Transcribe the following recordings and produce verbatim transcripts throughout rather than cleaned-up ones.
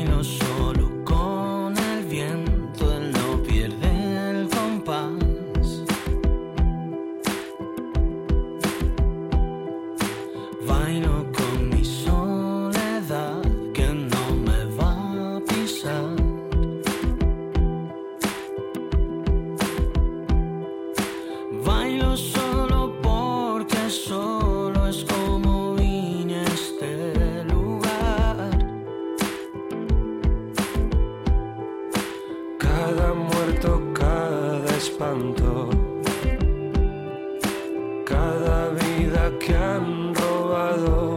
Bailo solo con el viento, él no pierde el compás. Bailo con mi soledad que no me va a pisar. Bailo solo porque solo es como vine a este lugar. Cada muerto, cada espanto, cada vida que han robado,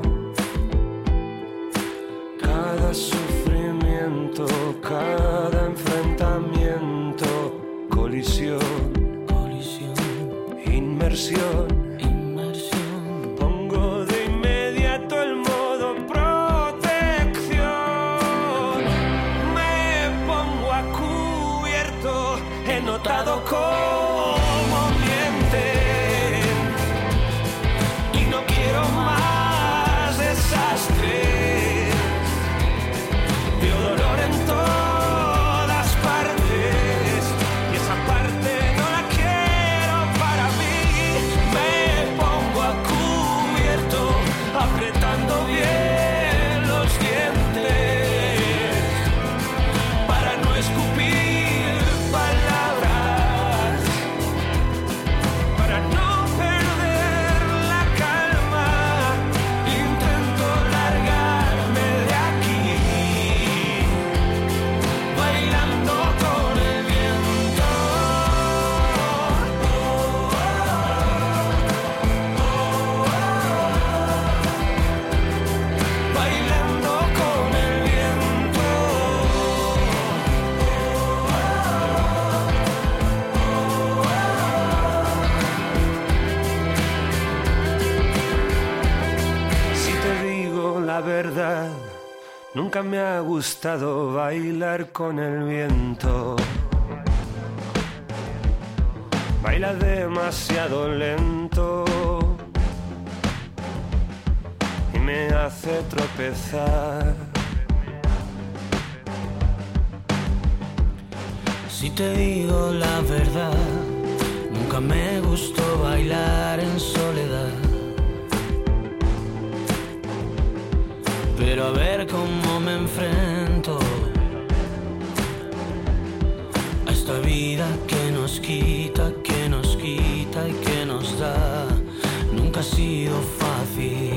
cada sufrimiento, cada enfrentamiento, colisión, Colisión, inmersión. inmersión. Pongo de inmediato el modo protección. Me pongo a cubierto, he notado cómo mienten. Y no quiero más desastres. Veo dolor en todas partes y esa parte no la quiero para mí. Me pongo a cubierto, apretando bien los dientes para no escupir palabras, para no perder la calma. Intento largarme de aquí, bailando con el viento. Bailando con el viento. Si te digo la verdad, nunca me ha gustado bailar con el viento. Baila demasiado lento y me hace tropezar. Si te digo la verdad, nunca me gustó bailar en soledad. Pero a ver cómo me enfrento a esta vida que nos quita, que nos quita y que nos da. Nunca ha sido fácil.